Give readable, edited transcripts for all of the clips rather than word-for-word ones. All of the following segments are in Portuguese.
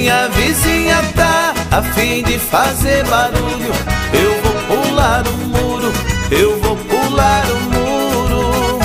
Minha vizinha tá a fim de fazer barulho. Eu vou pular o muro, eu vou pular o muro.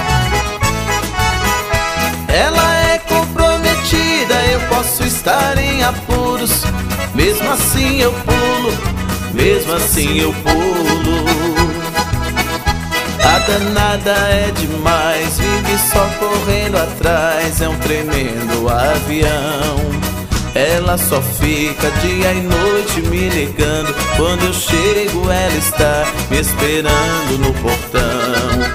Ela é comprometida, eu posso estar em apuros. Mesmo assim eu pulo, mesmo assim eu pulo. A danada é demais, vive só correndo atrás. É um tremendo avião. Ela só fica dia e noite me ligando. Quando eu chego ela está me esperando no portão.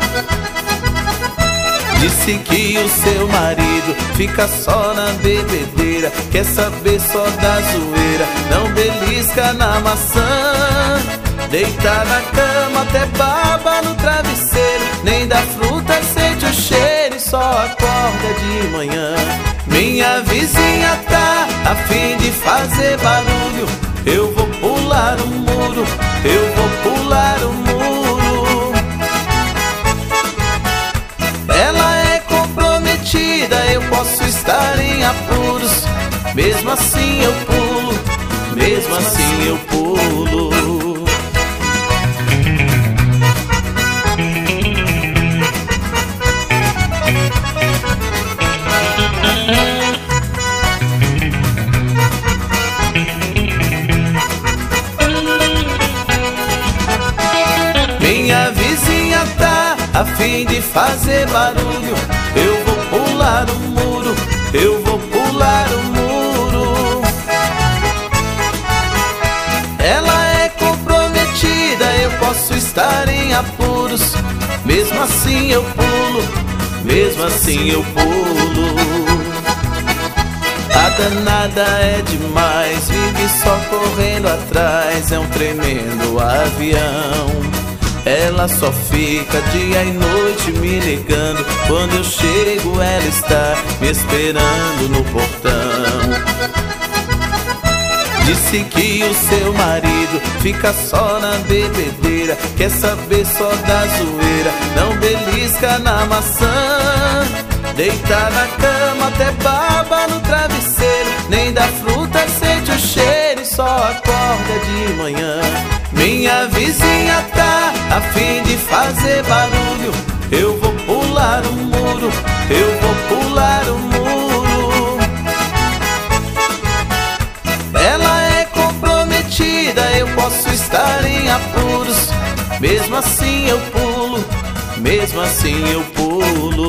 Disse que o seu marido fica só na bebedeira, quer saber só da zoeira, não belisca na maçã. Deita na cama até baba no travesseiro, nem da fruta sente o cheiro e só acorda de manhã. Minha vizinha tá a fim de fazer barulho. Eu vou pular o muro, eu vou pular o muro. Ela é comprometida, eu posso estar em apuros. Mesmo assim eu pulo, mesmo assim eu pulo. Minha vizinha tá a fim de fazer barulho. Eu vou pular o muro, eu vou pular o muro. Ela é comprometida, eu posso estar em apuros. Mesmo assim eu pulo, mesmo assim eu pulo. A danada é demais, vive só correndo atrás. É um tremendo avião. Ela só fica dia e noite me ligando. Quando eu chego ela está me esperando no portão. Disse que o seu marido fica só na bebedeira, quer saber só da zoeira, não belisca na maçã. Deita na cama até baba no travesseiro, nem da fruta sente o cheiro e só acorda de manhã. Minha vizinha tá a fim de fazer barulho. Eu vou pular o muro, eu vou pular o muro. Ela é comprometida, eu posso estar em apuros. Mesmo assim eu pulo, mesmo assim eu pulo.